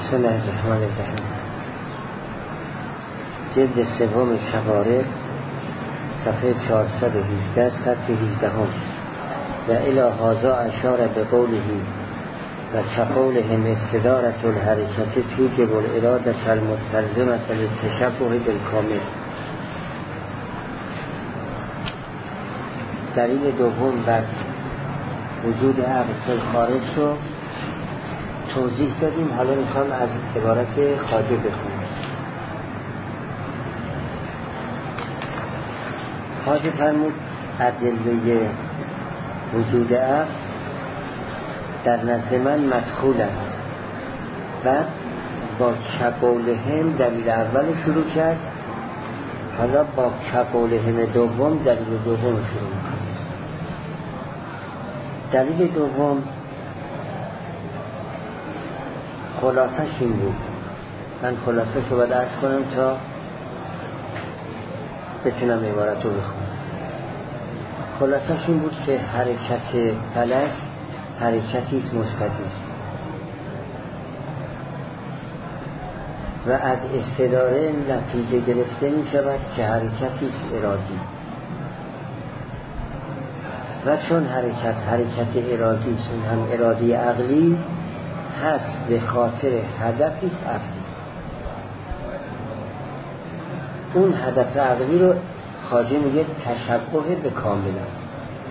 بسم الله الرحمن الرحیم. جلد سوم شوارع صفحه 418 سطر 17 و الی هذا اشار به قوله و كقولهم استدارة الحرکت توجب الارادة المستلزمة للتشبه بالکامل. دلیل دوم بر وجود عقل فی الخارج رو توضیح دادیم. حالا میخوام از عبارت خواجه بخونم. خواجه فرمود ادله وجود عقل در نزد من مدخول است. بعد با کقولهم دلیل اول شروع کرد، حالا با کقولهم دوم دلیل دوم شروع کرد. دلیل دوم خلاصش این بود. من خلاصش رو باید عرض کنم تا بتونم عبارت رو بخونم. خلاصش این بود که حرکت فلک حرکتی است مستدیر و از استداره نتیجه گرفته می شود که حرکتی است ارادی و چون حرکت ارادی است، هم ارادی عقلی هست به خاطر هدفی است عقلی. اون هدف عقلی رو خواجه میگه تشبه به کامل است.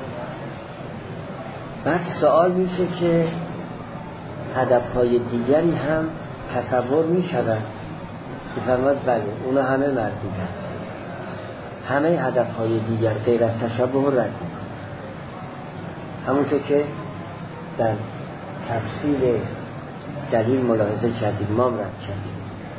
بعد سوال میشه که هدفهای دیگری هم تصور میشود. میفرماید بله اونا همه مردودند، همه هدفهای دیگر غیر از تشبه رد میکنند. همونطور که در تفصیل دلیل ملاحظه کردیم، ما رد کردیم.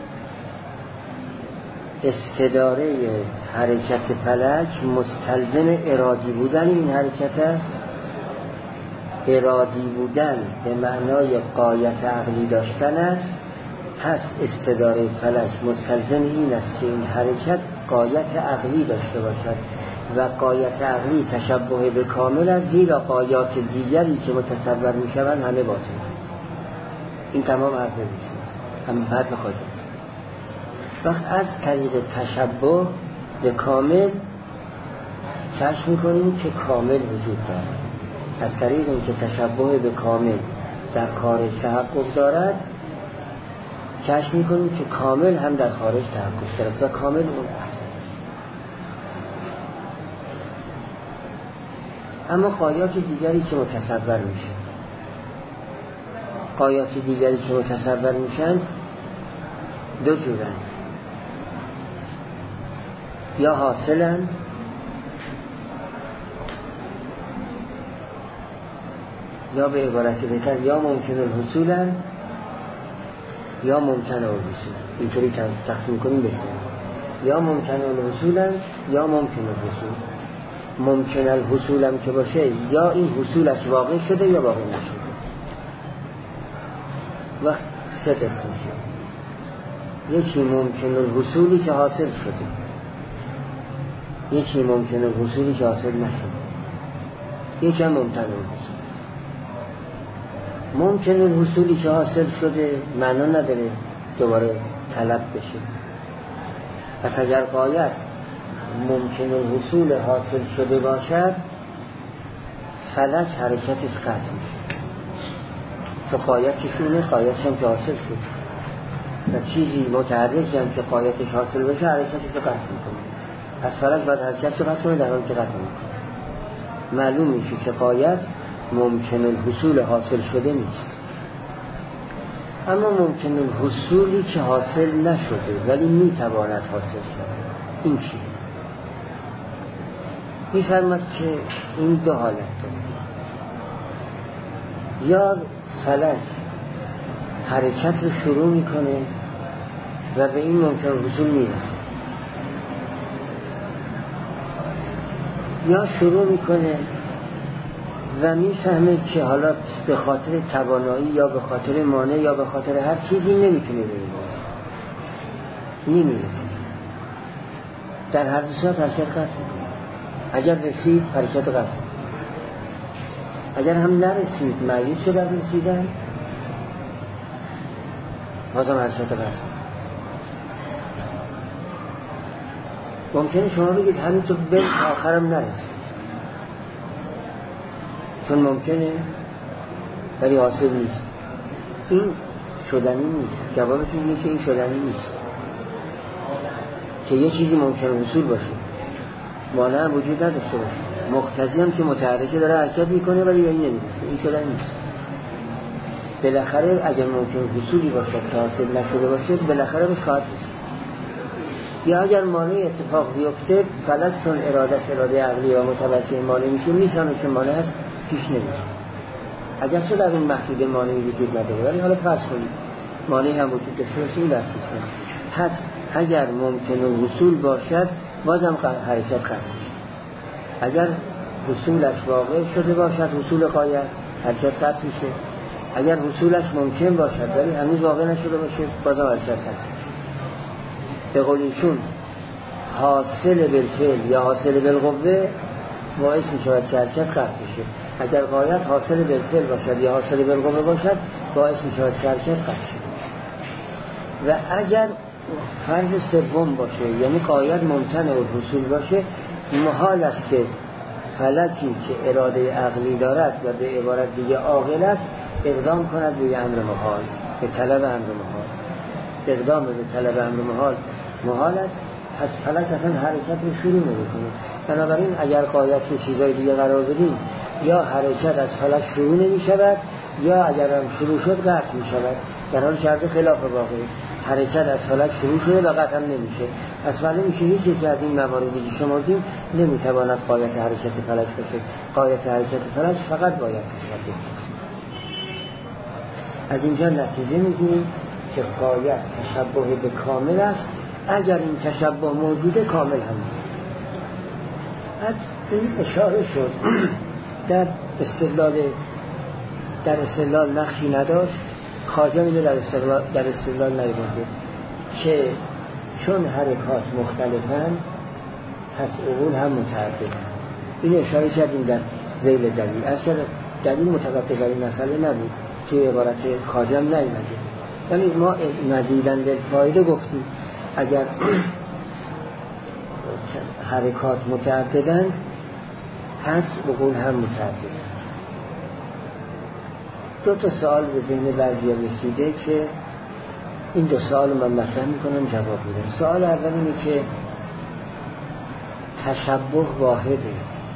استداره حرکت فلک مستلزم ارادی بودن این حرکت است. ارادی بودن به معنای غایت عقلی داشتن است. پس استداره فلک مستلزم این است که این حرکت غایت عقلی داشته باشد و غایت عقلی تشبه به کامل است، زیرا غایات دیگری که متصور می شوند همه باطل است. این تمام عرض نمی‌شود، هم بعد بخواهد است. وقت از طریق تشبه به کامل چشم می‌کنیم که کامل وجود دارد. از طریق این که تشبه به کامل در خارج تحقق دارد چشم می‌کنیم که کامل هم در خارج تحقق دارد و کامل اون است. اما غایات دیگری که متصور میشه، غایات دیگری که متصور میشن دو جورن، یا حاصلن یا به عبارت بهتر یا ممکن الحصولن یا ممکن الحصول. اینطوری تقسیم کنیم بهتر، یا ممکن الحصولن یا ممکن الحصول. ممکن الحصول هم که باشه یا این حصولش واقع شده یا واقع نشده. وقت سه قسم شد. یکی ممکن الحصولی که حاصل شده، یکی ممکن الحصولی که حاصل نشده، یکی هم ممکن الحصول. ممکن الحصولی که حاصل شده معنا نداره دوباره طلب بشه. پس اگر غایت ممکن الحصول حاصل شده باشد فلک حرکتش قطع میشه، چون غایتشونه، غایتش هم که حاصل شد و چیزی متحرکی هم که غایتش حاصل بشه حرکتش رو قطع میکنه. از فلک باید حرکتش رو قطع کنه، در حالی که قطع میکنه معلوم میشه که غایت ممکن الحصول حاصل شده نیست. اما ممکن الحصولی که حاصل نشده ولی میتواند حاصل شده، این چیه؟ میفرماد که این دو حالت داره. یا فلک حرکت رو شروع میکنه و به این ممکن الحصول میرسه، یا شروع میکنه و میفهمه که حالا به خاطر توانایی یا به خاطر مانع یا به خاطر هر چیزی نمیتونه برسه، نمیرسه. در هر دو صورت حرکت قطع میکنه. اگر رسید حرکت قطع، اگر هم نرسید مایوس شد از رسیدن بازم حرکت قطع. ممکنه شما بگید همینطور به آخرم نرسید، چون ممکنه ولی حاصل نیست. این شدنی نیست. جوابتون اینه که این شدنی نیست، که یه چیزی ممکنه حصول باشه مانع هم وجود نداشته باشه، مقتضی هم که متحرکه داره حرکت میکنه ولی این نمیرسه. این شدنی نیست. بالاخره اگر ممکن حصولی باشه که حاصل نشده باشه بالاخره بهش خواهد رسید. یا اگر مانع اتفاق بیفته فلک چون اراده عقلی و متوجه مانع میشه میشانه که مانع هست پیش نمیشه. اگر شد در این محدوده مانعی وجود نداره ولی حالا فرض کنید مانعی هم وجود داشته باشه این دست کنید. پس اگر ممکن حصول باشد بازم حرکت قطع میشه. اگر حصولش واقع شده باشد حصول غایت حرکت قطع میشه. اگر حصولش ممکن باشد ولی هنوز واقع نشده باشه بازم حرکت قطع میشه. به قول ایشون حاصل بالفعل یا حاصل بالقوه باعث میشه که حرکت قطع میشه. اگر غایت حاصل بالفعل باشد یا حاصل بالقوه باشد باعث میشه که حرکت قطع شه. و اگر فرض سوم باشه یعنی غایت ممتنع الحصول باشه محال است که فلکی که اراده عقلی دارد و به عبارت دیگه عاقل است اقدام کند به امر محال، به طلب امر محال. اقدام به طلب امر محال است. پس فلک اصلا حرکت رو شروع نمی‌کنه. بنابراین اگر غایت رو چیزای دیگه قرار بدیم یا حرکت از فلک شروع نمی‌شود یا اگر هم شروع شد قطع می‌شود، در حالی که خلاف واقعی. حرکت از فلک شروع شده و قطع هم نمیشه. پس معلوم میشه هیچ یکی از این مواردی که شما گفتیم نمیتواند غایت حرکت فلک باشه. غایت حرکت فلک فقط باید تشبه. از اینجا نتیجه میگیریم که غایت تشبه به کامل است. اگر این تشبه موجوده کامل هم نیست. از این اشاره شد در استدلال نقشی نداشت. خواجه میده در استدلال نیورده که چون حرکات مختلفن پس عقول هم متعددن. این اشاره کردیم در ذیل دلیل. اصلا دلیل متوقف بر این مسئله نبود توی عبارت خواجه هم نیورده، ولی ما مزیداً للفایده گفتیم اگر حرکات متعددن پس عقول هم متعددن. دو تا سوال به ذهن بعضی رسیده که این دو سوال من مطرح میکنم جواب میدم. سوال اول اینه که تشبه واحده،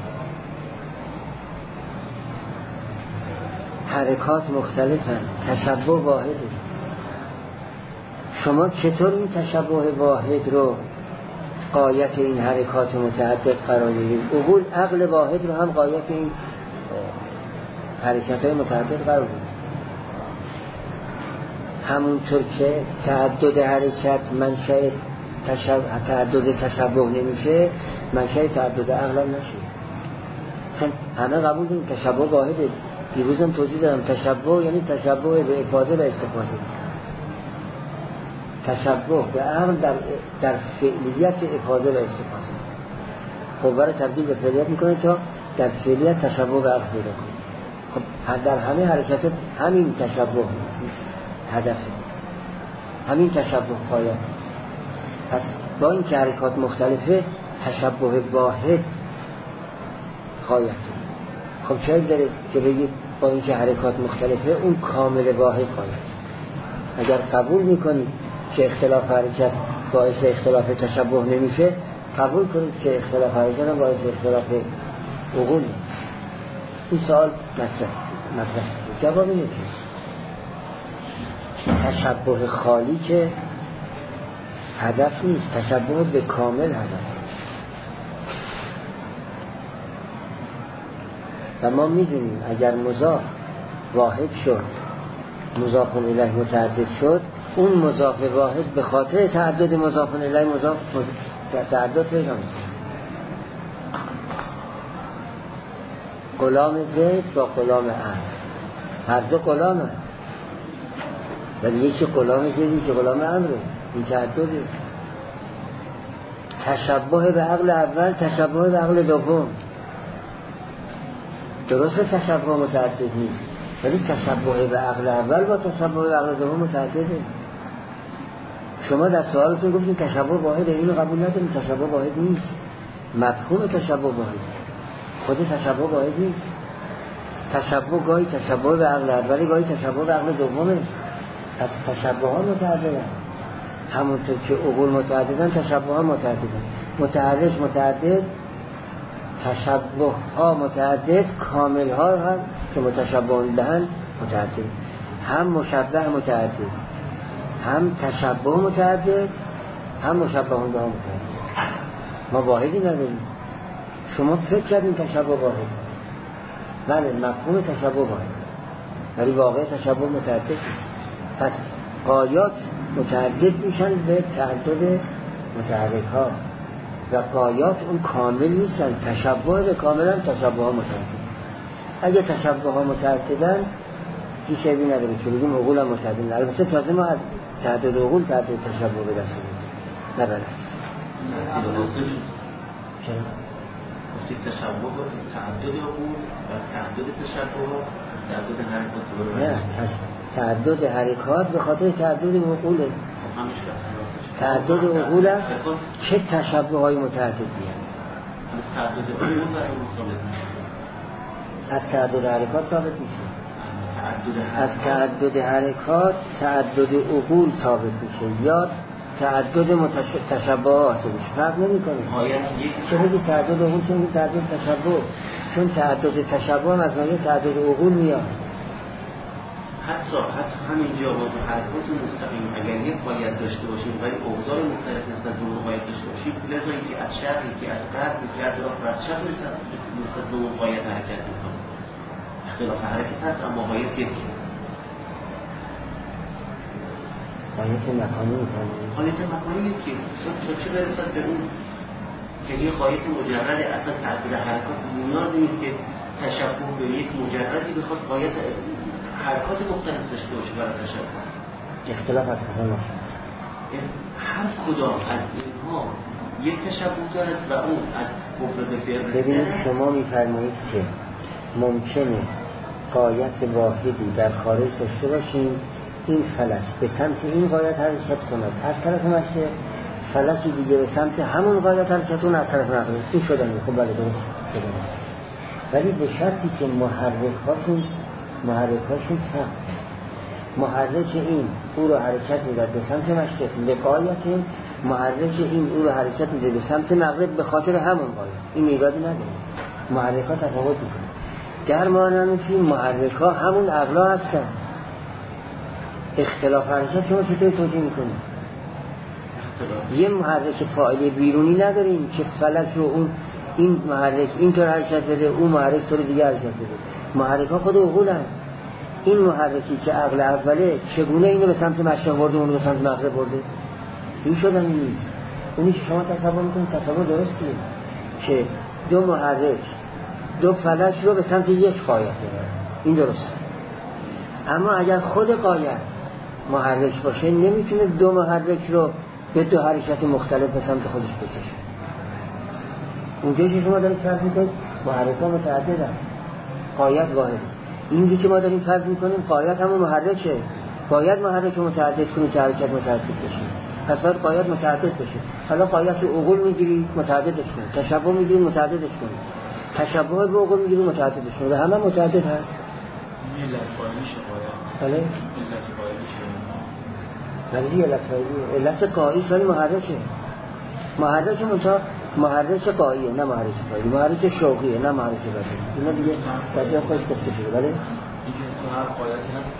حرکات مختلفن، تشبه واحده. شما چطور این تشبه واحد رو غایت این حرکات متعدد قرار میدید؟ عقل واحد رو هم غایت این حرکت های متعدد قرار میدید. همونطور که تعدد حرکت منشأ تعدد تشبه نمیشه، منشأ تعدد عقل هم نشه. چون همه قبول داریم تشبه واحده. دیروزم توضیح دادم تشبه یعنی تشبه به افاضه و استفاضه. تشبه به عقل در فعلیت افاضه و استفاضه. قوه رو تبدیل به فعلیت میکنه تا در فعلیت تشبه به عقل پیدا کنه. خب در همه حرکت همین تشبه هدفه، همین تشبه غایت. پس با این که حرکات مختلفه تشبه واحد غایت. خب چه داره که بگید با این که حرکات مختلفه اون کامل واحد غایت؟ اگر قبول میکنید که اختلاف حرکت باعث اختلاف تشبه نمیشه، قبول کنید که اختلاف حرکت هم باعث اختلاف عقول نمیشه. این سوال مطرح. جواب اینه که تشبه خالی که هدف نیست، تشبه به کامل هدف. و ما میدونیم اگر مضاف واحد شد، مضاف الیه متعدد شد، اون مضاف واحد به خاطر تعدد مضاف الیه تعدد پیدا میشه. غلام زید با غلام عمرو هر دو غلامه، ولی یکی غلام زیدی که غلام عمرو. این تعدده. تشبه به عقل اول، تشبه به عقل دوم. درست تشبه متعدد نیست، ولی تشبه به عقل اول با تشبه به عقل دوم متعدده. شما در سوالتون گفتین تشبه واحد، اینو قبول نداریم، تشبه واحد نیست. مفهوم تشبه واحد، خود تشبه واحد نیست. تشبه گاهی تشبه به عقل اولی، گاهی تشبه به عقل دومه. از تشبه ها متعددن، همونطور که عقول متعددن تشبه ها متعددن. متحرش متعدد، تشبه ها متعدد، کامل ها هم که متشبه بهن متعدد. هم مشبه متعدد، هم تشبه متعدد، هم مشبه به هم متعدد. ما واحدی نداریم. شما فکر کردین تشبه واحد، بله مفهوم تشبه واحد، ولی واقع تشبه متعدد. پس غایات متعدد میشن به تعدد متحرک ها و غایات اون کامل نیستن. تشبه به کاملا تشبه ها متعدد. اگه تشبه ها متعددن هیچ شیبی نداره که بگیم عقول هم متعدد. البته تازه ما از تعدد عقول تعدد تشبه به دست میدیم، نه برعکس. چرا؟ گفتید تشبه با تعدد عقول و تعدد تشبه ها تعدد حرکات. نه، تعدد حرکات به خاطر تعدد عقوله. تعدد عقول است چه تشبه های متعدد بیان. تعدد عقول و ثابت میشه، از تعدد حرکات ثابت میشه. از تعدد حرکات تعدد عقول ثابت میشه یا تعدد تشبه ها حاصل میشه. فرق نمیکنه. چه میگی تعدد عقول، چه میگی تعدد تشبه؟ چون تعدد تشبه هم از نوع تعدد عقول میاد. حتی همینجا با حرکات مستقیم اگر یک باید داشته باشیم ولی اوضاع مختلف نسبت به اون باید داشته باشیم، لذا اینکه از شرقی که از غرب که از راست و از چپ نسبت به اون باید حرکت میکنه. اختلاف حرکت هست اما باید یکی. حالت مکانی میکنه. حالت مکانی یکی. تا چه برسد به اون که یه خواهیت مجرد اصلا تعدد حرکات نیاز نیست که تشبه به یک مجردی بخواد خواهیت حرکات مختلف داشته باشه برای تشبه. اختلاف از کجا باشه؟ هر کدام از اینها یک تشبه دارد و اون از کفر به فعل. ببینید شما میفرمایید که ممکنه غایت واحدی در خارج داشته باشیم، این فلک به سمت این غایت حرکت کند، از طرف مشرق فلکی دیگه به سمت همون غایت حرکت کند، از طرف مغرب. این شدن خب بله درست شدن، ولی به شرطی که محرکاشون فرق. محرک این او رو حرکت میداد به سمت مشرق لغایت، محرک این او رو حرکت میده به سمت مغرب به خاطر همون غایت. این ایرادی نداره، محرکات تفاوت میکنه. در مانند محرک‌ها همون عقلا هستن. اختلاف حرکت شما چطور توجیه میکنید؟ یه محرک فاعلی بیرونی نداریم که فلک رو اون این محرک اینطور حرکت بده، اون محرک طور دیگه حرکت بده. محرک‌ها خود عقولن. این محرکی که عقل اوله چگونه اینو به سمت مشرق برده اونو به سمت مغرب برده؟ این شدن نیست. اونی که شما تصور میکنید تصور درستیه که دو محرک دو فلک رو به سمت یک غایت ببرن، این درسته. اما اگر خود غایت محرک باشه نمیتونه دو محرک رو به دو حرکت مختلف به سمت خودش بکشه. اونجایی که شما دارید فرض میکنید محرک‌ها متعددن، غایت واحده. اینی که ما داریم فرض میکنیم غایت همون محرکه، باید محرک متعدد کنیم که حرکت متعدد بشه. پس باید غایت متعدد بشه. حالا غایت رو عقول میگیری متعددش کنی، تشبه میگیری متعددش کنی، تشبه به عقول میگیری متعددش کنی، و همه متعدد هست. علت قائلی شه. بله؟ علت قائلی. علت قائلی سالی محرکه. محرک محرک قائیه نه محرک قائلی. محرک شوقیه نه محرک بدی. اینا دیگه بعد خودش گفته شده. بله؟ اینکه تو هر قایتی هست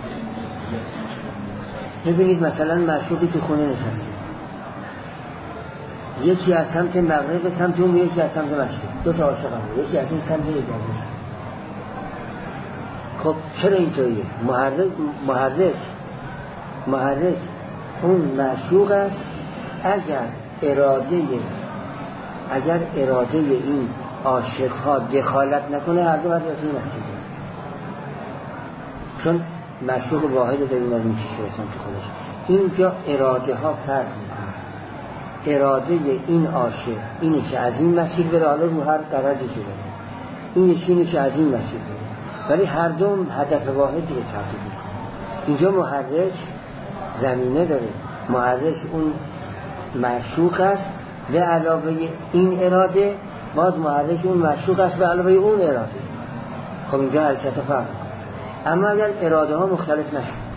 ببینید مثلا معشوقی که خونه نشسته، یکی از سمت مغرب به سمت اون، یکی از سمت مشرق، دو تا عاشق هم، یکی از این سمت یکی از این. خب چرا اینطوریه؟ محرک اون معشوق است. اگر اراده این عاشق‌ها دخالت نکنه هر دو باید از این مسئله، چون معشوق واحد داریم از این چیشه به سمت خودش. اینجا اراده ها فرق میکنه. اراده این عاشق اینه که از این مسیر بره، حالا رو هر قرضی که بره، اینه که از این مسیر بره، ولی هر دو هدف واحدی رو تحقیق میکنه. اینجا محرک زمینه داره، محرک اون معشوق است به علاوه این اراده، باز محرک اون معشوق است به علاوه اون اراده. خب اینجا حرکت فرق. اما اگر اراده ها مختلف نشد،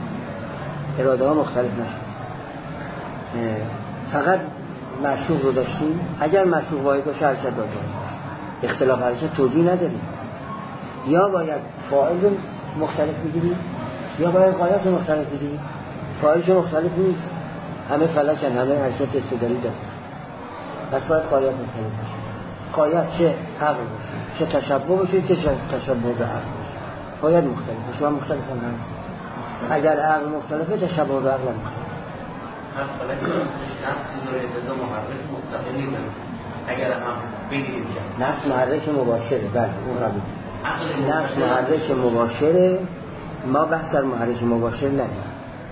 فقط معشوق رو داشتیم، اگر معشوق واحد باشه حرکت داشتیم، اختلاف حرکت توجیه نداریم. یا باید فاعل رو مختلف بگیریم یا باید غایت رو مختلف بگیریم. فاعلش مختلف نیست، همه فلکن، همه حرکت استدلالی دارن، پس باید غایت مختلف باشه. غایت چه عقل باشه، چه تشبه باشه، چه تشبه به عقل باشه، باید مختلف باشه. و مختلف هم هست. اگر عقل مختلفه تشبه به عقل مختلف. هم فلک نفسی داره بذار محرک مستقلی بده. اگر هم بگیریم که نفس محرک مباشره، بله اون قبول. نفس محرک مباشره، ما بحث در محرک مباشر نداریم.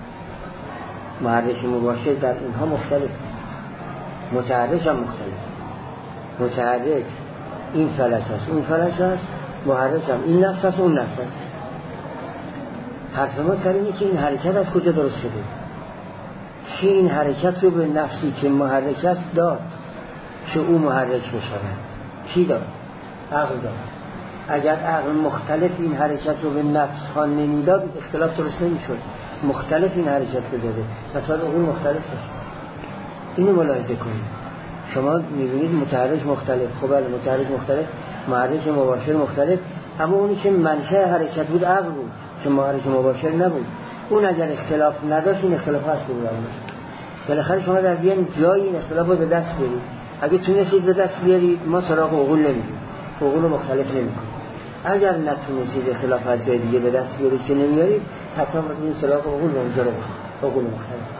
محرک مباشر در اینها مختلف، متحرک هم مختلف. متحرک این فلک هست اون فلک هست، محرک هم این نفس هست اون نفس هست. حرف ما سر اینه که این حرکت از کجا درست شده، که این حرکت رو به نفسی که محرک است داد که او محرک بشود. کی داد؟ عقل داد. اگر عقل مختلف این حرکت رو به نفس ها نمیداد اختلاف درست نمیشد. مختلف این حرکت رو داده، پس باید عقول مختلف باشه. اینو ملاحظه کنید. شما میبینید متحرک مختلف، خب بله متحرک مختلف، محرک مباشر مختلف، اما اونی که منشأ حرکت بود عقل بود که محرک مباشر نبود. اون اگر اختلاف نداشت این اختلاف هست بود. بالاخره شما از یه جایی این اختلاف رو به دست برید. اگه تونستید به دست بیارید ما سراغ عقول نمیدیم، عقول رو مختلف نمیکنیم. اگر نتونستید اختلاف از جای دیگه به دست بیارید که نمیارید، حتی این سراغ عقول رو اونجا رو عقول مختلف.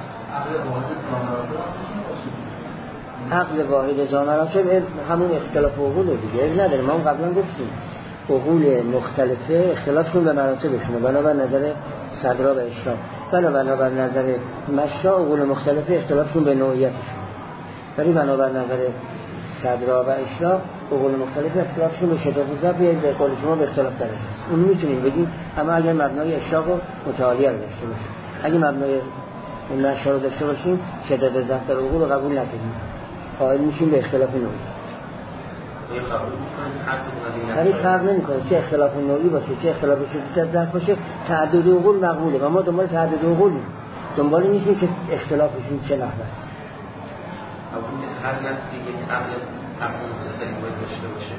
عقل واحد زامراتب همون اختلاف عقوله دیگه نداره. ما هم قبلا گفتیم عقول مختلفه اختلافشون به مراتبشونه، بنابر نظر صدرا و اشراق، بنابر نظر مشرا عقول مختلفه اختلافشون به نوعیتشون، ولی بنابر نظر صدرا و اشراق عقول مختلفه اختلافشون به شدت ضرب یا به قول شما به اختلاف درجه است. اون میتونیم بگیم، اما اگر مبنای اشراق و متعالیه رو داشته باشیم، اگه مبنای مشرا رو داشته باشیم شدت ضرب در عقول رو قبول نکنیم، قائل میشیم به اختلاف نوعی. ولی فرق نمیکنه چه اختلاف نوعی باشه چه اختلاف شدت ضرب باشه، تعدد عقول مقبوله و ما دنبال تعدد عقولیم، دنبال نیستیم که اختلافشون چه نحوه است. هر نفسی یک عقل متصل باید داشته باشه.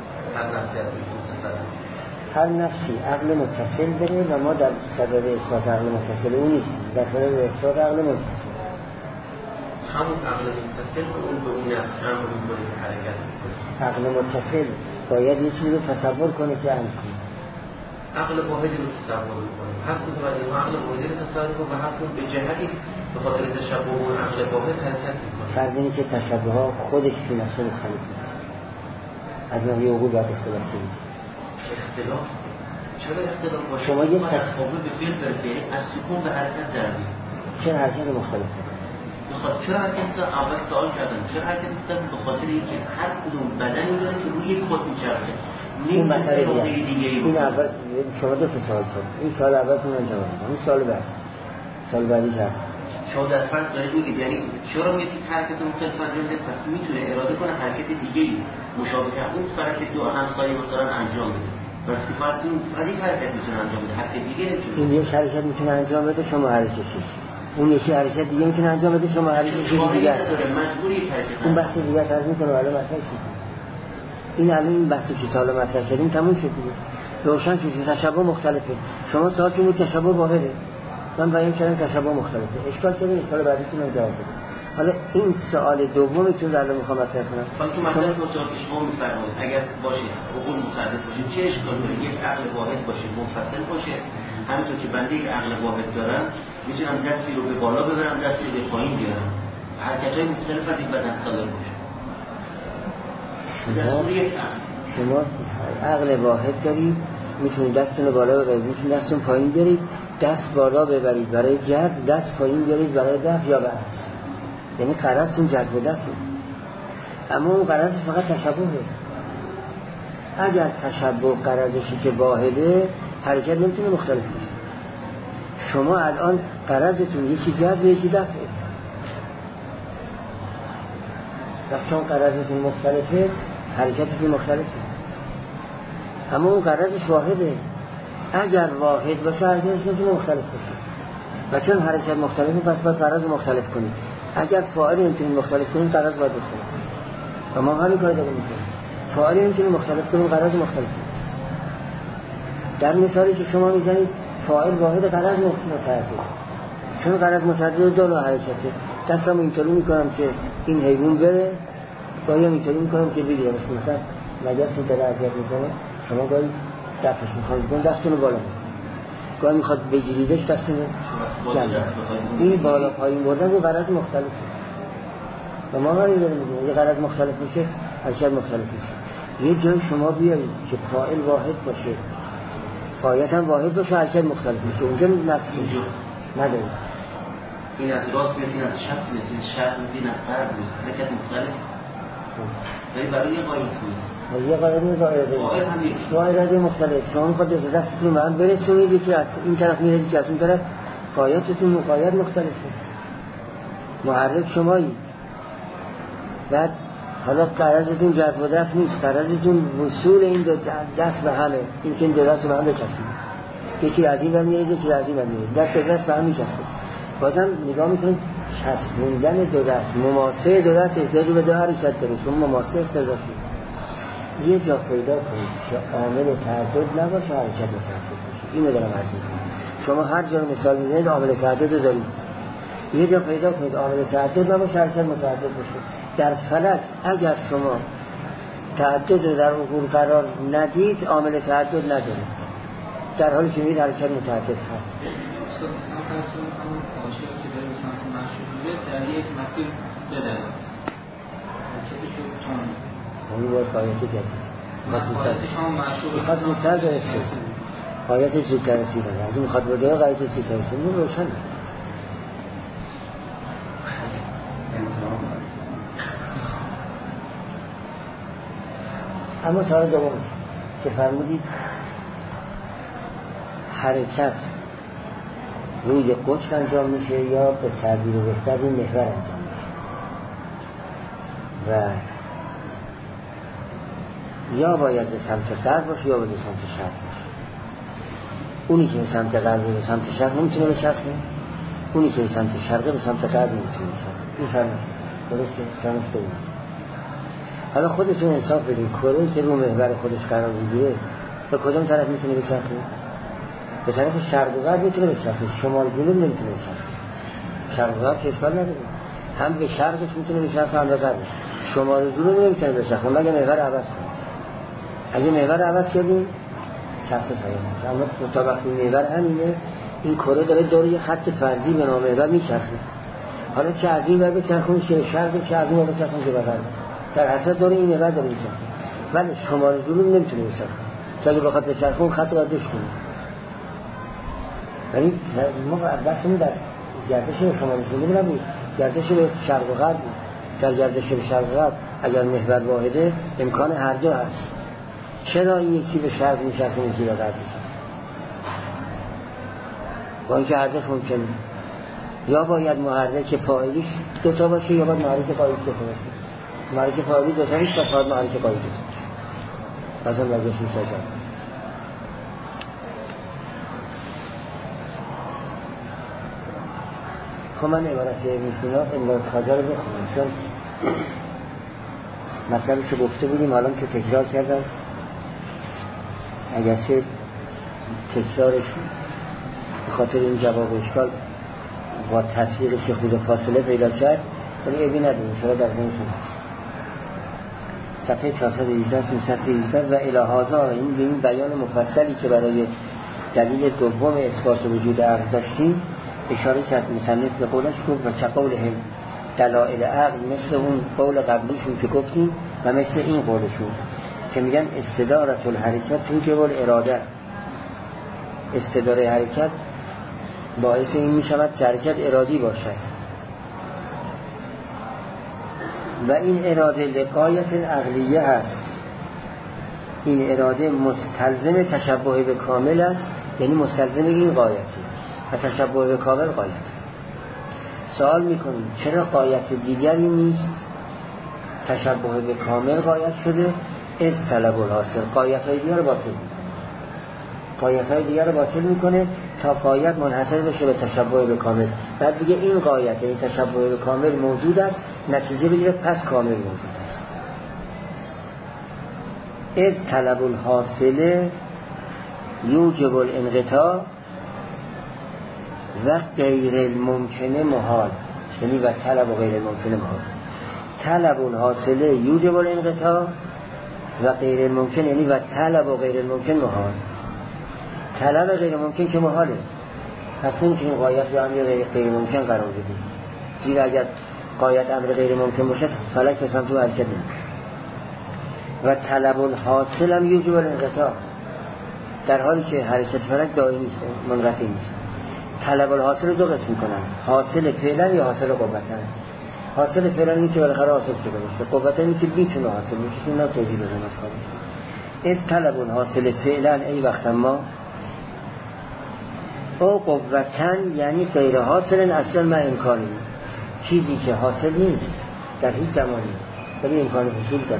هر نفسی عقل متصل داره و ما در صدد اثبات عقل متصل اون نیستیم، در صدد اثبات عقل متصل. همون عقل متصل اون به اون نفس هم می‌کنه حرکت می‌کنه. عقل متصل باید یه چیزی رو تصور کنه که عمل کنه. عقل واحدی رو تصور کنه. هر کدوم از این عقل واحدی رو تصور کنه و هر کدوم به جهتی به خاطر تشابه اون عقل واحد حرکت می‌کنه. فرض اینه که تشابه‌ها خودش فی نفسه مختلف نیست. از نوع عقول باید اختلاف کنید. اختلاف؟ چرا اختلاف باشه؟ شما یک تشابه به فعل برسه از سکون به حرکت دارید. چرا حرکت مختلفه؟ چرا حرکت اول سوال کردم چرا حرکت به خاطر اینکه هر کدوم بدنی داره که روی یک خط میچرخه. این مسئله دیگه. این اول شما دو تا سوال کرد. این سال اولتون رو جواب بدم. این سال بعد. سال بعدی هست. شما در فرض دارید میگید یعنی چرا میگید که حرکت مختلف انجام بده، پس میتونه اراده کنه حرکت دیگه‌ای مشابه اون فرض دو همسایه مثلا انجام بده. پس که فرض این حرکت میتونه انجام بده، حرکت دیگه نمیتونه. این یه حرکت میتونه انجام بده شما حرکتش. اون یکی حرکت دیگه میتونه انجام بده شما حرکتش دیگه است. اون بحث دیگه از میتونه حالا مطرح شه. این الان این بحثی که تا حالا مطرح کردیم تموم شد دیگه. روشن شد تشابه مختلفه. شما سوالتون بود تشابه واحده. من بیان کردم تشابه مختلفه. اشکال کردین اشکال بعدیتون رو جواب بدید. حالا این سوال دومتون رو میخوام مطرح کنم. تو مثلا شما میفرمایید اگر باشه عقول متعدد باشه چه اشکال داره؟ یک عقل واحد باشه منفصل باشه، همونطور که بنده یک عقل واحد دارم میتونم دستی رو به بالا ببرم دستی رو به پایین بیارم، حرکت‌های مختلف از این بدن صادر باشه. شما عقل واحد دارید، میتونید دستتون رو بالا ببرید، میتونید دستتون پایین برید، دست بالا ببرید برای جذب، دست پایین بیارید برای دفع یا برعکس. یعنی قرضتون جذب و دفع. اما اون قرضش فقط تشابهه. اگر تشابه قرضشی که واحده حرکت نمیتونه مختلف باشه. شما الان قرضتون یکی جذب یکی دفعه. چون غرضتون مختلفه حرکتتون مختلفه، اما اون غرضش واحده. اگر واحد باشه حرکتتون مختلف باشه و چون حرکت مختلفه پس باید غرض مختلف کنید. اگر فاعل نمیتونید مختلف کنید غرض باید بکنید و ما همین کار داریم میکنیم. فاعل نمیتونید مختلف کنید غرض مختلف کنید. در مثالی که شما میزنید فاعل واحد غرض متعدد، چون غرض متعدد دو نوع حرکته. دستم اینطوری میکنم که این حیوان بره، گاهی اینطوری میکنم که بگیرمش. مثلا مگسی داره اذیت میکنه، شما گاهی دفعش میخواید دستتون رو بالا میکنید، گاهی میخواد بگیریدش دستتون جمع. این بالا پایین بردن دو غرض مختلفه و ما همین داریم میگیم. یه غرض مختلف میشه حرکت مختلف میشه. یه جای شما بیایید که فاعل واحد باشه، غایت هم واحد باشه، حرکت مختلف میشه، اونجا نفس میشه نداریم. این از راست میاد، این از چپ میاد، این شرق میاد، این از غرب میاد، حرکت مختلف. ولی برای یه غایت میاد، یه غایت مختلف. شما میخواد دستتون به هم برسونید که از این طرف میاد که از اون طرف، غایتتون غایت مختلفه. محرک شمایید. بعد حالا غرضتون جذب و دفع نیست، غرضتون وصول این دو دست به همه، این که این دو دست به هم بچسبید. یکی از این میاد یکی از این میاد، دست به هم میچسبه. بازم نگاه میکنید چسبوندن دو دست، مماسه دو دست احتیاج به دو حرکت داره، چون مماسه اختلافی. یه جا پیدا کنید که عامل تعدد نباشه حرکت متعدد باشه. اینو دارم عرض میکنم. شما هر جا مثال میزنید عامل تعدد رو دارید. یه جا پیدا کنید عامل تعدد نباشه حرکت متعدد باشه. در فلک اگر شما تعدد رو در عقول قرار ندید عامل تعدد ندارید، در حالی که میید حرکت متعدد هست. در یک مسیر بدهد اونی باید قایتی جدید میخواد زودتر برسید، قایت زودتر رسیدن. از این میخواد بوده قایت زودتر رسیدن این روشن. اما سال دوم که فرمودید حرکت روی قطب انجام میشه یا به تعبیر بهتر روی محور انجام میشه و یا باید به سمت غرب باشه یا به سمت شرق باشه. اونی که به سمت غرب به سمت شرق نمیتونه بچرخه، اونی که به سمت شرق به سمت غرب نمیتونه بچرخه. این فرمود درسته؟ فرمود. حالا خودتون انصاف بدین، کره که رو محور خودش قرار بگیره به کدوم طرف میتونه بچرخه؟ به طرف شرق و غرب میتونه بچرخه، شمال جنوب نمیتونه بچرخه. شرق و غرب که اشکال نداره، هم به شرقش میتونه بچرخه هم به غربش. شمال و جنوب نمیتونه بچرخه مگه محور عوض کنه. اگه محور عوض کردیم چرخه فرض. اما تا وقتی محور همینه، این کره داره دور یه خط فرضی به نام محور میچرخه. حالا چه از این ور بچرخونه که شرق، چه از اون ور بچرخونه که به غرب، در اصل دور این محور داره میچرخه. ولی شمال و جنوب نمیتونه بچرخه. تا اگه بخواد بچرخه اون خط رو باید بشکنه. یعنی ما بحثمون در گردش شمال و جنوب نبود، گردش به شرق و غرب بود. در گردش به شرق و غرب اگر محور واحده امکان هر دو هست. چرا این یکی به شرق میچرخه یکی به غرب میچرخه؟ با اینکه هر دو ممکنه. یا باید محرک فاعلیش دو تا باشه یا باید محرک فاعلیش دو تا باشه. محرک فاعلی دو تا نیست، باید محرک فاعلی دو تا باشه. مثلا وجهش میشه. خب من عبارت میسونا امداد خاجه رو بخونم، چون مطلبی که گفته بودیم حالا که تکرار کردم، اگرچه تکرارش به خاطر این جواب اشکال با تصویرش خود فاصله پیدا کرد، ولی ابی نداریم شما در ذهنتون هست. صفحه 418 318 و الهازا این به این بیان مفصلی که برای دلیل دوم اثبات وجود عقل داشتیم اشاره کرد. مصنف به قولش گفت و چقولهم دلائل عقل مثل اون قول قبلیشون که گفتیم و مثل این قولشون که میگن استدارت الحرکت تو جبل اراده، استداره حرکت باعث این میشود که حرکت ارادی باشد و این اراده لغایت عقلیه هست. این اراده مستلزم تشبه به کامل است، یعنی مستلزم این غایتی و تشبه به کامل غایت. سوال میکنیم چرا غایت دیگری نیست تشبه به کامل قایت شده، از طلب الحاصل قایت‌های دیگر باطل میکنه تا قایت منحصر بشه به تشبه به کامل. بعد دیگه این قایت، این تشبه به کامل موجود است، نتیجه بگیره پس کامل موجود است. از طلب الحاصل یوجب الانقطاع و غیر الممکن محال، یعنی و طلب و غیر الممکن محال. طلب الحاصل یوجب الانقطاع و غیر الممکن، یعنی و طلب و غیر الممکن محال. طلب غیر ممکن که محاله، پس نمیتونیم قایت به امر غیر ممکن قرار بدیم، زیرا اگر قایت امر غیر ممکن باشه فلک به سمت او حرکت نمیکنه. و طلب الحاصل هم یوجب الانقطاع، در حالی که حرکت فلک دائمی نیست، منقطع نیست. طلب الحاصل رو دو قسم میکنن، حاصل فعلا یا حاصل قوتن. حاصل فعلا این که بالاخره حاصل شده باشه، قوتن این که میتونه حاصل بشه. اینا توضیح بدم از خارج. از طلب الحاصل فعلا ای وقت ما او قوتن، یعنی غیر حاصل اصلا ما امکانی، چیزی که حاصل نیست در هیچ زمانی ولی امکان حصول داره.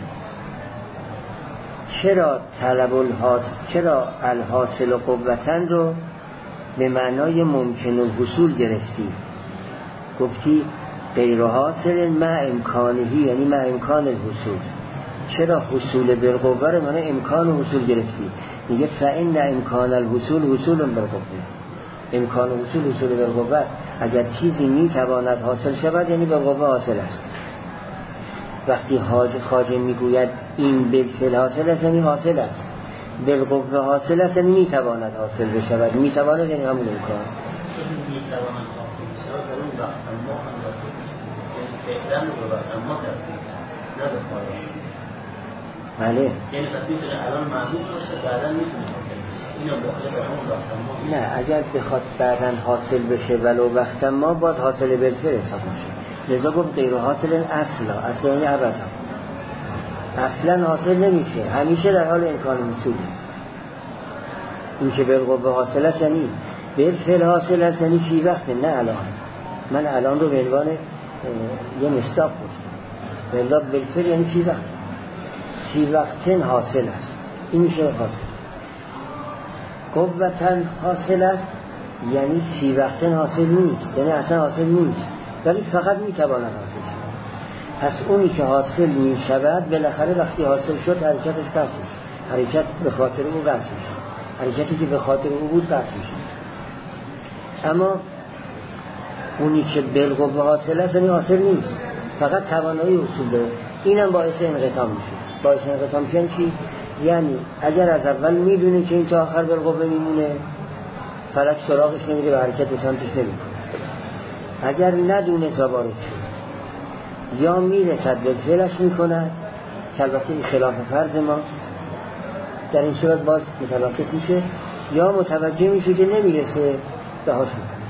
چرا الحاصل و قوتن رو به معنای ممکن الحصول گرفتی؟ گفتی غیر حاصل ما امکانهی، یعنی ما امکان الحصول. چرا حصول بالقوه رو معنی امکان حصول گرفتی؟ میگه فإن امکان الحصول حصول بالقوه، امکان حصول بالقوه است. اگر چیزی میتواند حاصل شود یعنی بالقوه حاصل است. وقتی خواجه میگوید این بالفعل حاصل است یعنی حاصل است، بالقوه حاصل است یعنی میتواند حاصل بشود. میتواند یعنی همون امکان. میتواند حاصل بشود در اون وقت اما هم یعنی فعلا رو وقت اما تفصیل نه به خواهی. بله. یعنی پس میتونه الان معلوم باشه بعدا میتونه حاصل بشه. اینو مخالف همون وقت اما. نه، اگر بخواد بعدا حاصل بشه ولو وقت ما باز حاصل بالفعل حساب میشه. لذا گفت غیر حاصل اصلا یعنی ابدا اصلا حاصل نمیشه، همیشه در حال امکان حصوله. این که بالقوه حاصل است یعنی بالفعل حاصل است، یعنی فی وقت، نه الان. من الان رو به عنوان یه مصداق گفتم، ولی بالفعل یعنی فی وقت، فی وقت حاصل است. این میشه حاصل. قوتن حاصل است یعنی فی وقت حاصل نیست، یعنی اصلا حاصل نیست ولی فقط میتواند حاصل شود. پس اونی که حاصل میشود بالاخره وقتی حاصل شد حرکتش قطع میشه، حرکت به خاطر او قطع میشه، حرکتی که به خاطر او بود قطع میشه. اما اونی که بالقوه حاصل است یعنی حاصل نیست، فقط توانایی حصول داره. اینم باعث انقطاع میشه. باعث انقطاع میشه چی؟ یعنی اگر از اول میدونه که این تا آخر بالقوه میمونه فلک سراغش نمیره و حرکت به سمتش نمیکنه. اگر ندونه سوارش شد یا میرسد به فعلش میکند که البته این خلاف فرض ماست، در این صورت باز متوقف میشه، یا متوجه میشه که نمیرسه رهاش میکنه.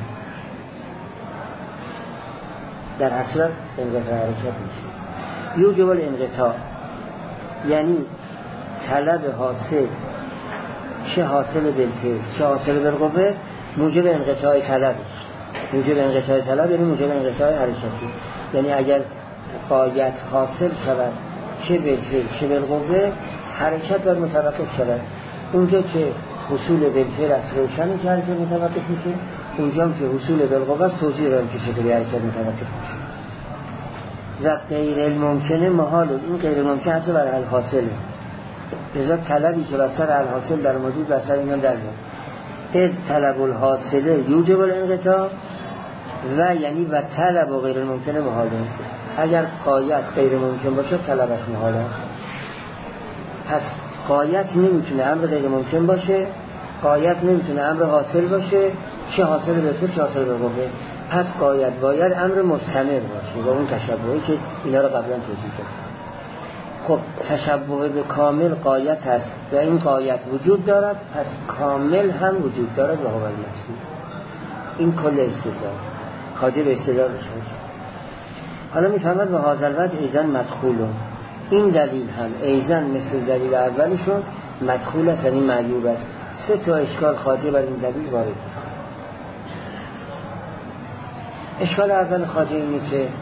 در هر صورت انقطاع حرکت میشه. یوجب الانقطاع یعنی طلب حاصل، چه حاصل بالفعل چه حاصل بالقوه، موجب انقطاع طلب. موجب انقطاع طلب یعنی موجب انقطاع حرکتی. یعنی اگر قایت حاصل شود چه بالفعل چه بالقوه، حرکت باید متوقف شود. اونجا که حصول بالفعل است روشنه که حرکت متوقف میشه، اونجا هم که حصول بالقوه است توضیح دارم که چطوری حرکت متوقف میشه. و غیر الممکنه محال، این غیر ممکن است برای الحاصله. لذا طلبی که بسر الحاصل در موجود بسر اینا در میاد. از طلب الحاصله یوجب الانقطاع و یعنی و طلب و غیر الممکن محاله. اگر قایت غیر ممکن باشه طلبش محاله است. پس قایت نمیتونه امر غیر ممکن باشه، قایت نمیتونه امر حاصل باشه، چه حاصل به چه حاصل به قوه. پس قایت باید امر مستمر باشه و اون تشبهی که اینا رو قبلا توضیح کردم. خب تشبه به کامل قایت هست و این قایت وجود دارد، پس کامل هم وجود دارد و هو المطلوب. این کل استدلال خاطر به استدلال شد. حالا میفهمد و هذا الوجه ایزن مدخولون، این دلیل هم ایزن مثل دلیل اولشون مدخول است، یعنی معیوب است. سه تا اشکال خاطر بر این دلیل وارد میکنه. اشکال اول خاطر اینه که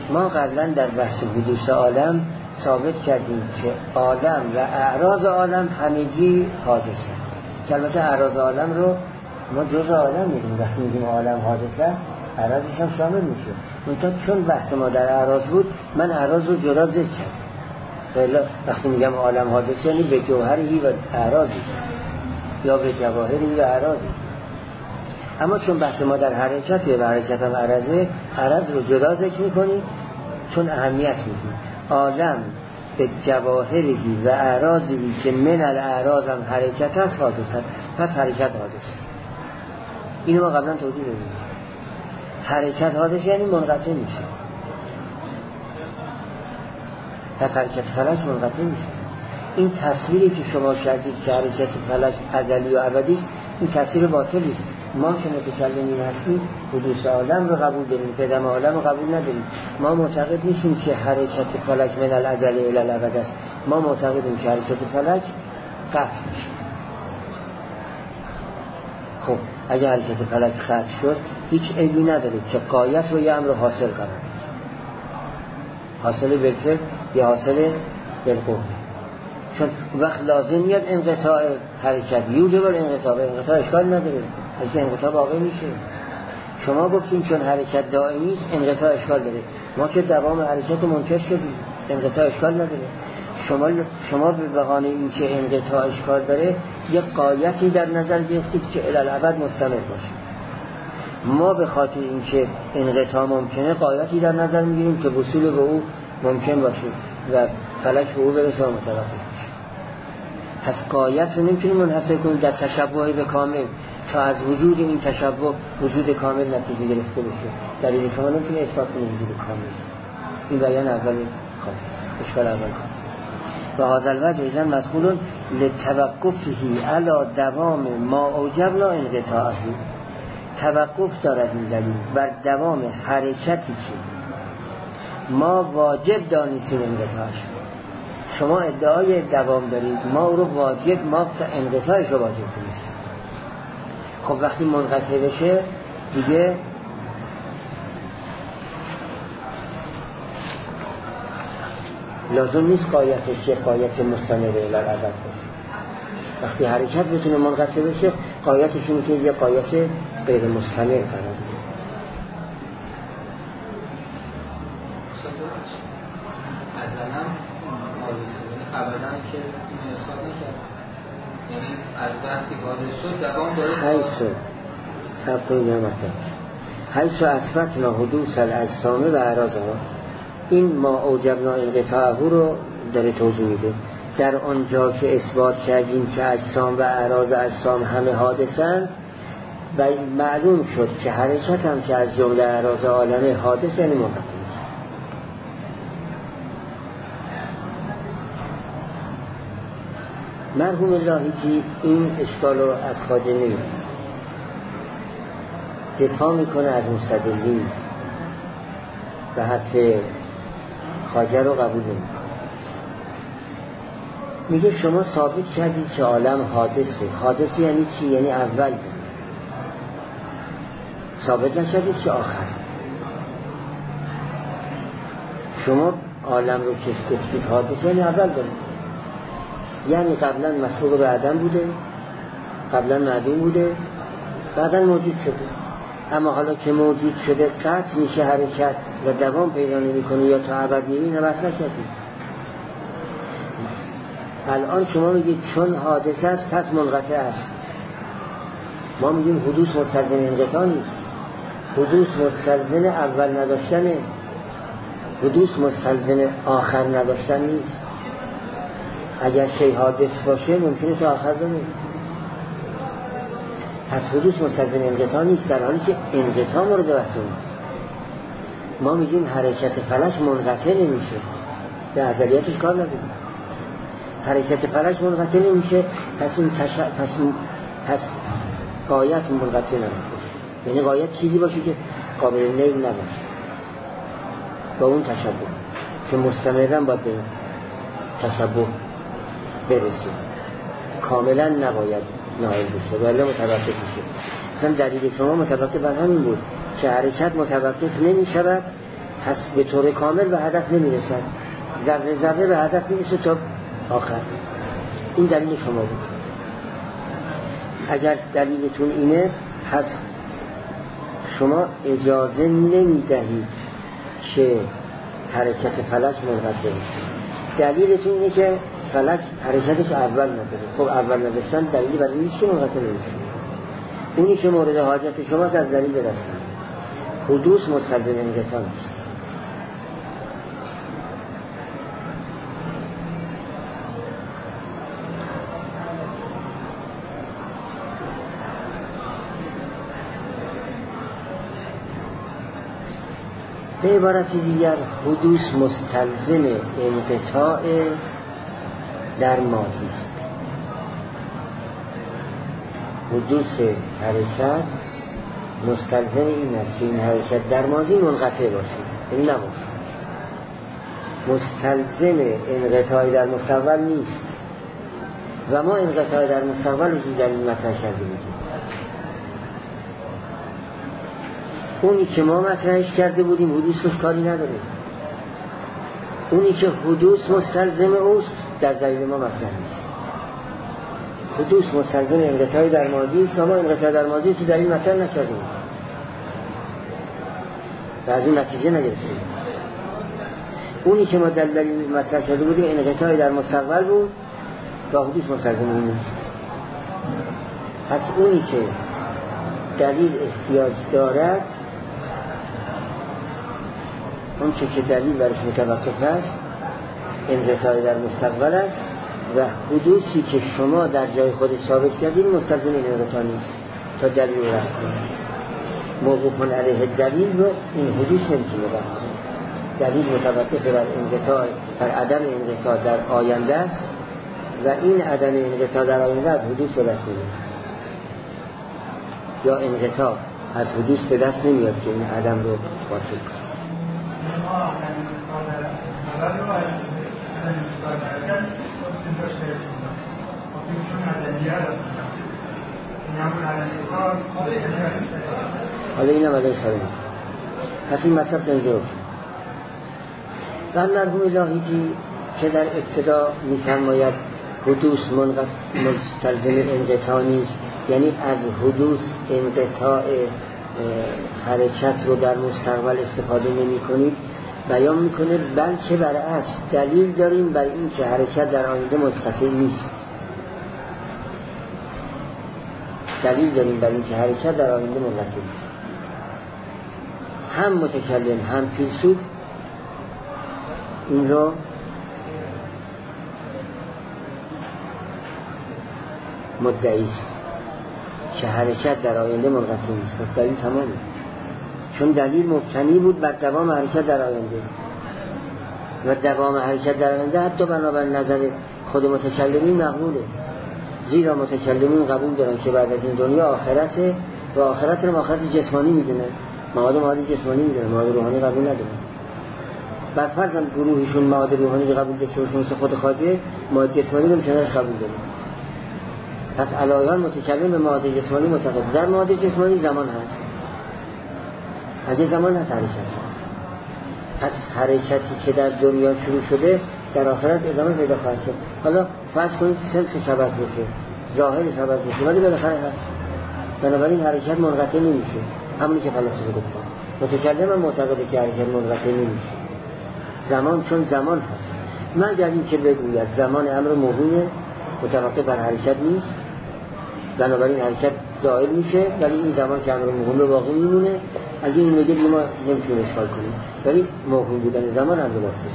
ما قبلا در بحث حدوث عالم ثابت کردیم که عالم و اعراض عالم همگی حادثه. که البته اعراض عالم رو ما جزء عالم میدیم. وقتی میگیم عالم حادثه است اعراضش هم شامل میشه. منتها چون بحث ما در اعراض بود من اعراض رو جدا ذکر کردم. وقتی میگم عالم حادثه یعنی به جوهری و اعراضی یا به جواهری و اعراضی. اما چون بحث ما در حرکته و حرکت هم عرضه، عرض رو جدا ذکر میکنیم چون اهمیت میدیم. عالم به جواهری و اعراضی که من الاعراض هم حرکت هست حادثه، پس حرکت حادثه. اینو ما قبلا توضیح دادیم. حرکت حادثه یعنی منقطع میشه، پس حرکت فلک منقطع میشه. این تصویری که شما کردید که حرکت فلک ازلی و ابدی است، این تصویر باطلی است. ما که متکلمین هستیم حدوث عالم رو قبول داریم، قدم عالم رو قبول نداریم. ما معتقد نیستیم که حرکت فلک من الازل الی الابد است. ما معتقدیم که حرکت فلک قطع میشه. خب اگه حرکت فلک قطع شد هیچ عیبی نداره که غایت رو یه امر حاصل قرار بده، حاصل بالفعل یا حاصل بالقوه. چون وقت لازم میاد انقطاع حرکت یوجب انقطاع اشکال نداره، از انقطاع واقع میشه. شما گفتین چون حرکت دائمی است انقطاع اشکال داره، ما که دوام حرکت منکر شدیم انقطاع اشکال نداره. شما به بهانه این که انقطاع اشکال داره یک غایتی در نظر گرفتید که الی الابد مستمر باشه. ما به خاطر این که انقطاع ممکنه غایتی در نظر میگیریم که وصول به او ممکن باشه و فلک به او برسه و متوقف بشه. پس غایت رو نمیتونیم منحصر کنیم در تشبه به کامل تا از وجود این تشبه وجود کامل نتیجه گرفته بشه. دلیل شما نمیتونه اثبات کنه وجود کامل. این بیان اول خاطر است، اشکال اول خاطر. و هذا الوجه اذا مدخول لتوقفه علی دوام ما اوجبنا انقطاعه. توقف دارد این دلیل بر دوام حرکتی که ما واجب دانستیم انقطاعش. شما ادعای دوام دارید، ما او رو واجب، ما انقطاعش رو واجب دانستیم. خب وقتی منقطع بشه دیگه لازم نیست قایتش یه قایت مستمر الی الابد باشه. وقتی حرکت بتونه منقطع بشه قایتش میتونه یه قایت غیر مستمر قرار بگیره. ابدا که این اثبات نکرد، یعنی از وقتی حادث شد دوام داره. حیث سب کنید نمتن حیث اثبتنا حدوث الاجسام و اعراضها، این ما اوجبنا انقطاعه رو داره توضیح میده. در آنجا که اثبات کردیم که اجسام و اعراض اجسام همه حادثن و معلوم شد که حرکت هم که از جمله اعراض عالم حادث یعنی منقطع. مرحوم لاهیجی این اشکال رو از خواجه نمی‌دید، دفاع میکنه از مستدلین و حرف خواجه رو قبول نمی‌کنه. میگه شما ثابت کردید که عالم حادثه. حادثه یعنی چی؟ یعنی اول. ثابت نکردید که آخر. شما عالم رو که گفتید حادثه یعنی اول دارید، یعنی قبلا مسبوق به عدم بوده، قبلا معدوم بوده، بعدا موجود شده. اما حالا که موجود شده قطع میشه حرکت و دوام پیدا نمی‌کنه یا تا ابد میمونه، بس نکردید. الان شما میگید چون حادثه است پس منقطع است. ما میگیم حدوث مستلزم انقطاع نیست، حدوث مستلزم اول نداشتنه، حدوث مستلزم آخر نداشتن نیست. اگر شی حادث باشه ممکنه تا آخر بمونه. پس حدوث مستلزم انقطاع نیست، در حالی که انقطاع مورد بحث نیست. ما میگیم حرکت فلک منقطع نمیشه، به ازلیتش کار نداریم. حرکت فلک منقطع نمیشه، پس غایت منقطع نمیشه. یعنی غایت چیزی باشه که قابل نیل نباشه با اون تشبه که مستمرا باید به تشبه برسیم، کاملا نباید نائل بشه ولی متوقف بشه. مثلا دلیل شما متوقف بر همین بود که حرکت متوقف نمی شود پس به طور کامل به هدف نمیرسد، ذره ذره به هدف میرسه تا آخر. این دلیل شما بود. اگر دلیلتون اینه پس شما اجازه نمیدهید که حرکت فلک منقطع بشه. دلیلتون اینه که فلک حرکتش اول نداره. خب اول نداشتن دلیلی برای نیست که منقطع نمیشه. اونی که مورد حاجت شماست از دلیل برسن. حدوث مستلزم انقطاع نیست. به عبارت دیگر حدوث مستلزم انقطاع در ماضی است. حدوث حرکت مستلزم این است که این حرکت در ماضی منقطع باشه، این نباشه. مستلزم انقطاع در مستقبل نیست و ما انقطاع در مستقبل رو در این مطرح کرده بودیم. اونی که ما مطرحش کرده بودیم حدوث روش کاری نداره. اونی که حدوث مستلزم اوست در دلیل ما مطرح نیست. حدوث مستلزم انقطاع در ماضی است، ما انقطاع در ماضی تو دلیل مطرح نکردیم و از این نتیجه نگرفتیم. اونی که ما در دلیل مطرح کرده بودیم انقطاع در مستقبل بود و حدوث مستلزم این نیست. پس اونی که دلیل احتیاج دارد، اون که دلیل برش متوقف است، انقطاع در مستقبل است و حدوثی که شما در جای خودش ثابت کردید مستلزم این انقطاع نیست تا دلیل رفت کنید. موقوف علیه دلیل رو این حدوث نمیتونه رفت کنید. دلیل متوقف بر انقطاع، بر عدم انقطاع در آینده است و این عدم انقطاع در آینده از حدوث به دست نمیاد، یا انقطاع از حدوث به دست نمیاد که این عدم رو باطل کنه. حالا اینم علیه خریم. پس این مطلب تنجور و مرحوم الهیجی که در ابتدا می‌فرماید حدوث مستلزم انقطاع نیست، یعنی از حدوث انقطاع حرکت رو در مستقبل استفاده نمی کنید، بیان میکنه بلکه برعکس دلیل داریم بر این که حرکت در آینده منقطع نیست. دلیل داریم بر این که حرکت در آینده منقطع نیست. هم متکلم هم فیلسوف این رو مدعی است که حرکت در آینده منقطع نیست. پس دلیل تمامه، چون دلیل مبتنی بود بر دوام حرکت در آینده و دوام حرکت در آینده حتی بنابر نظر خود متکلمین مقبوله، زیرا متکلمین قبول دارن که بعد از این دنیا آخرته و آخرت رو آخرت جسمانی میدونن، مواد جسمانی میدونن، مواد روحانی قبول ندارن. بعد فرضاً گروهشون مواد روحانی قبول داشته باشن مثل خود خواجه، مواد جسمانی رو میتونن قبول دارن. پس علایان متکلم به مواد جسمانی معتقد. در مواد جسمانی زمان هست، اگه زمان هست حرکت هست. پس حرکتی که در دنیا شروع شده در آخرت ادامه پیدا خواهد کرد. حالا فرض کنید سلسش عوض بشه، ظاهرش عوض بشه، ولی بالاخره هست. بنابراین حرکت منقطع نمیشه. همونی که خلاصه گفتم، متکلم معتقده که حرکت منقطع نمیشه. زمان چون زمان هست، مگر اینکه بگوید زمان امر موهومه، متوقف بر حرکت نیست، بنابراین حرکت زائل میشه، ولی این زمان که امر موهومه باقی میمونه. اگه این میگه ما نمیتونیم اشکال کنیم، ولی موهوم بودن زمان هم درسته،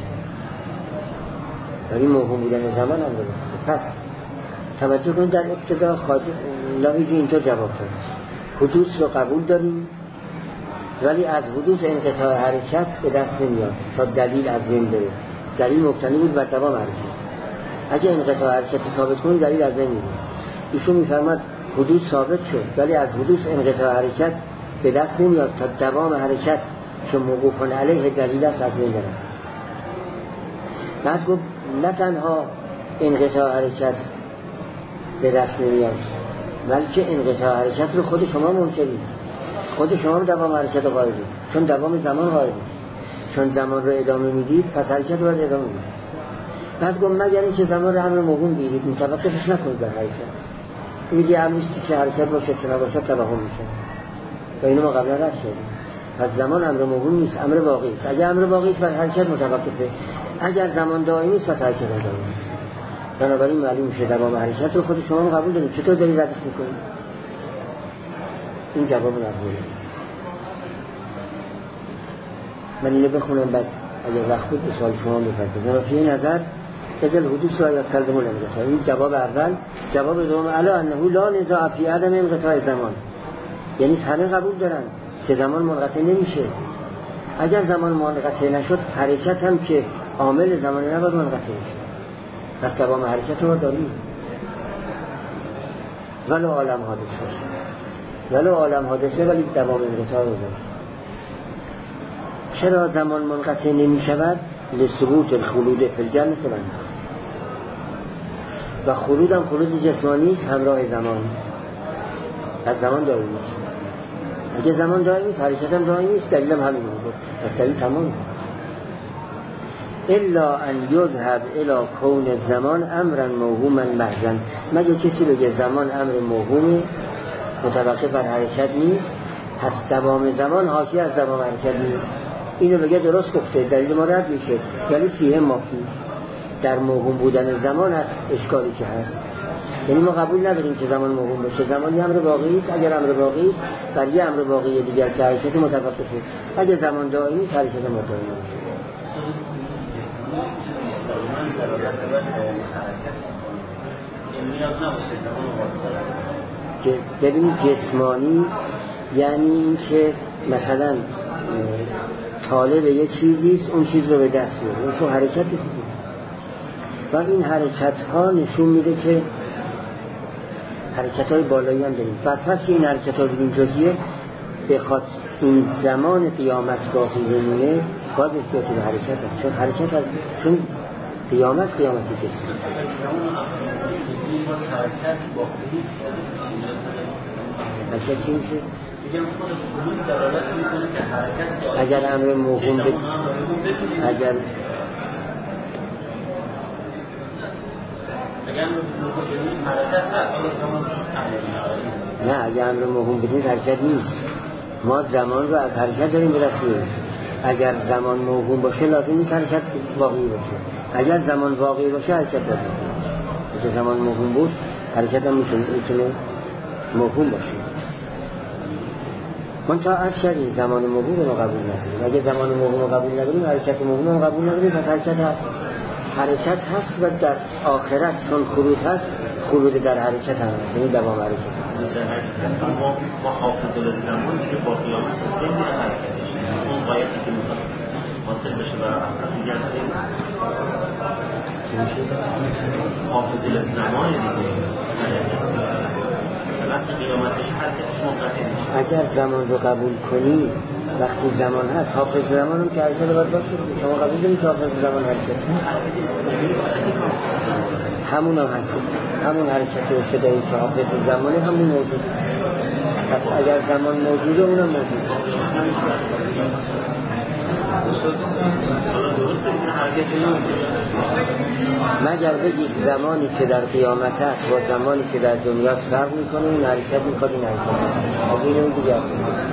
ولی موهوم بودن زمان هم درسته. پس توجه کنید در ابتدا لاحیجی اینطور جواب داد: حدوث رو قبول داریم ولی از حدوث انقطاع حرکت به دست نمیاد تا دلیل از بین بره. دلیل مبتنی بود بر دوام حرکت. اگه انقطاع حرکت ثابت کنیم دلیل از بین میره. ایشون میفرماد حدوث ثابت شد ولی از حدوث انقطاع حرکت به دست نمیاد تا دوام حرکت که موقوف علیه دلیل است از بین بره. بعد گفت نه تنها انقطاع حرکت به دست نمیاد، بلکه انقطاع حرکت رو خود شما منکرید، خود شما دوام حرکت قائلید، چون دوام زمان قائلید. چون زمان رو ادامه میدید پس حرکت رو باید ادامه میدید. بعد گفت مگر اینکه زمان رو امر موهوم گیرید متوقفش نکنید بر حرکت. این دیگه امریستی که حرکت باشه چه نباشه توهم میشه و اینو ما قبلا رد شدیم. پس زمان امر موهوم نیست، امر واقعی است. اگر امر واقعی است بر حرکت متوقفه، اگر زمان دائمی است پس حرکت ادامه است. بنابراین معلوم میشه دوام حرکت رو خود شما قبول دارید. چطور دارید ردش میکنید؟ این جواب نقبوله. من اینو بخونم بعد اگر وقت بود به سوال شما بپردازم. فی نظر ازل حدوث را یا کلمه الانقطاع. این جواب اول. جواب دوم الا انه لا نزاع فی عدم انقطاع زمان. یعنی همه قبول دارن که زمان منقطع نمیشه. اگر زمان منقطع نشد حرکت هم که عامل زمانی نباید منقطع بشه. پس دوام حرکت رو داریم. ولو عالم حادثه ولو عالم حادثه ولی دوام انقطاع رو داریم. چرا زمان منقطع نمی شود؟ لثبوت الخلود فی الجنة و خلود هم خلود جسمانی است همراه زمان. از زمان دائمی است. اگه زمان دائمی است حرکت هم دائمی است. دلیل هم همین بود. پس دلیل تمام. الا ان یذهب الی کون الزمان امرا موهوما محضا. مگه کسی بگه زمان امر موهوم متوقف بر حرکت نیست، پس دوام زمان حاکی از دوام حرکت نیست. اینو بگه درست گفته، دلیل ما رد میشه. یعنی فیه مافی در موهوم بودن زمان است اشکالی که هست. یعنی ما قبول نداریم که زمان موهوم باشه. زمان یه امر واقعی است. اگر امر واقعی است بر یه امر واقعی دیگر که حرکت متوقف است. اگر زمان دائمی است حرکت متوقف است. که ببینید جسمانی یعنی این که مثلا طالب یه چیزی است اون چیز رو به دست میاره، اون شو حرکتی دیگه. و این حرکت ها نشون میده که حرکت های بالایی هم داریم. پس که این حرکت ها بدون جزئیه بخواد این زمان قیامت باقی بمونه باز احتیاج به حرکت هست. چون حرکت هست، چون قیامت جسم. حرکت چی میشه؟ اگر امر موهوم اگر امر موهوم بدید حرکت نیست. ما زمان رو از حرکت داریم برسیم. اگر زمان موهوم باشه لازم نیست حرکت واقعی باشه. اگر زمان واقعی باشه حرکت داره. اگر زمان موهوم بود حرکت هم میتونه موهوم باشه. من تا از شدیم زمان موهوم رو قبول نداریم. اگر زمان موهوم رو قبول نداریم حرکت موهوم رو قبول نداریم. پس حرکت هست و در آخرت چون خروج هست خروج در حرکت هم هست. یعنی دوام حرکت ما حافظ الزمان که با قیامت خیلی حرکتش اون قایتی که میخواد حاصل بشه برای افراد میگن حافظ الزمان دیگه وقتی قیامتش حرکتش منقطع میشه. اگر زمان رو قبول کنی وقتی زمان هست حافظ زمان هم که حرکت باید باشه. شما قبول دارید که حافظ زمان حرکت همون هم هست. همون حرکت صدایی که حافظ زمانی همون موجود. پس اگر زمان موجوده اونم موجود. مگر بگید زمانی که در قیامت هست با زمانی که در دنیا فرق میکنه این حرکت میخواد این حرکت. از این اون دیگر